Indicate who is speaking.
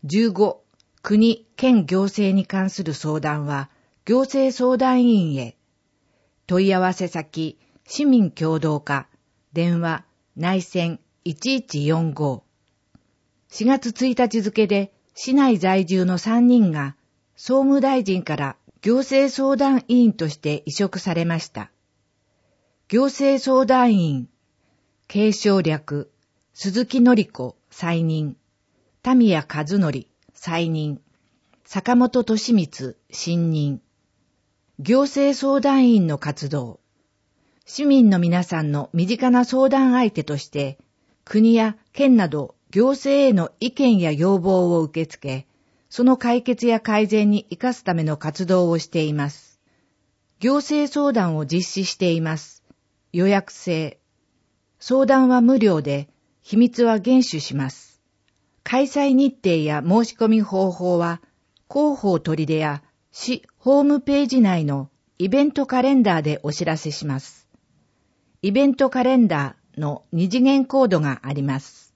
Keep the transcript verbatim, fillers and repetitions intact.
Speaker 1: じゅうご、国・県行政に関する相談は、行政相談委員へ。問い合わせ先、市民協働課、電話、内線いちいちよんご。しがつついたち付で、市内在住のさんにんが、総務大臣から行政相談委員として委嘱されました。行政相談委員、継承略、鈴木典子、再任、田宮和則、再任、坂本俊光、新任。行政相談委員の活動。市民の皆さんの身近な相談相手として、国や県など行政への意見や要望を受け付け、その解決や改善に生かすための活動をしています。行政相談を実施しています。予約制。相談は無料で、秘密は厳守します。開催日程や申し込み方法は、広報取出や市ホームページ内のイベントカレンダーでお知らせします。イベントカレンダーの二次元コードがあります。